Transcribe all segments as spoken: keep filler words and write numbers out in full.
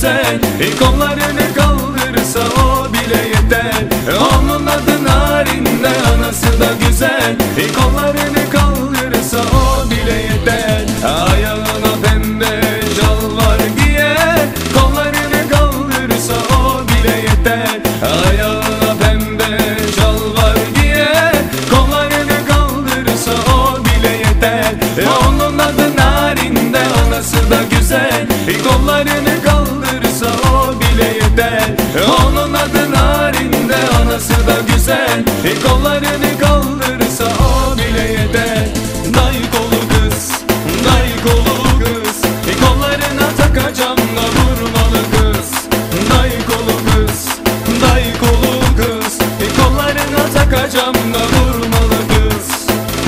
güzel, kollarını kaldırsa o bile yeter. Onun adı Narinde, anası da güzel, kollarını kaldırsa o bile yeter. Ayağına pembe şalvar giyer, kollarını kaldırsa o bile yeter. Ayağına pembe şalvar giyer, kollarını kaldırsa o bile yeter. Onun adı Narinde, anası da güzel, kollarını kaldırsa o bile yeter. Onun adı Narinde, anası da güzel, kollarını kaldırsa o bile yeter. Day kolu kız, day kolu kız, kollarına takacağım da vurmalı kız. Day kolu kız, day kolu kız, kollarına takacağım da vurmalı kız.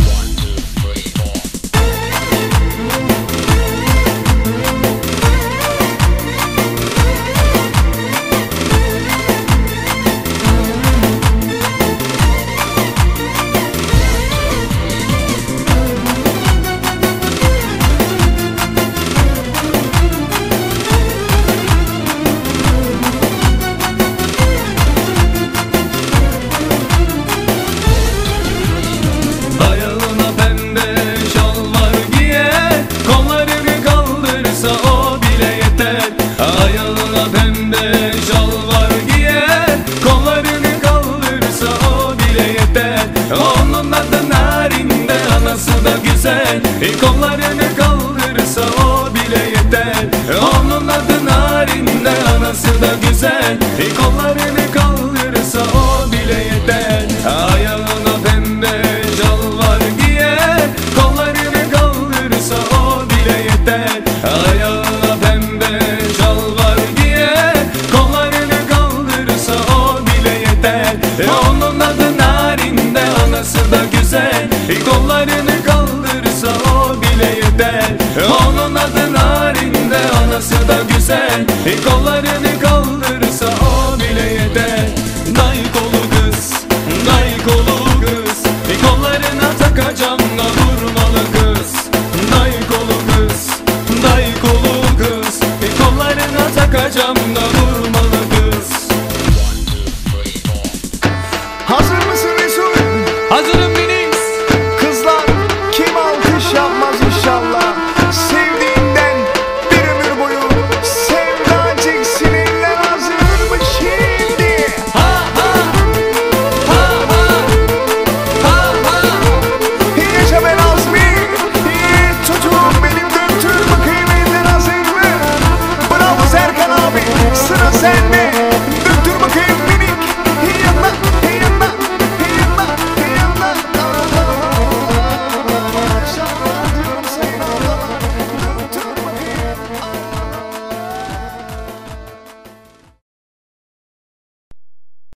Ayağına pembe şalvar giyer, kollarını kaldırsa o bile yeter. Onun adı Narinde, anası da güzel, kollarını kaldırsa o bile yeter. Onun adı Narinde, anası da güzel, kollarını kaldırsa o bile yeter. Ayağına pembe şalvar giyer, kollarını kaldırsa o bile yeter. Ayağına pembe şalvar giyer, kollarını kaldırsa o bile yeter. Onun adı Narinde, anası da güzel, kollarını kaldırsa o bile yeter. Onun adı Narinde, anası da güzel, kollarını kaldırsa o bile yeter. Day kolu kız, day kolu kız, kollarına takacağım da vurmalı kız. Day kolu kız, day kolu kız, kollarına takacağım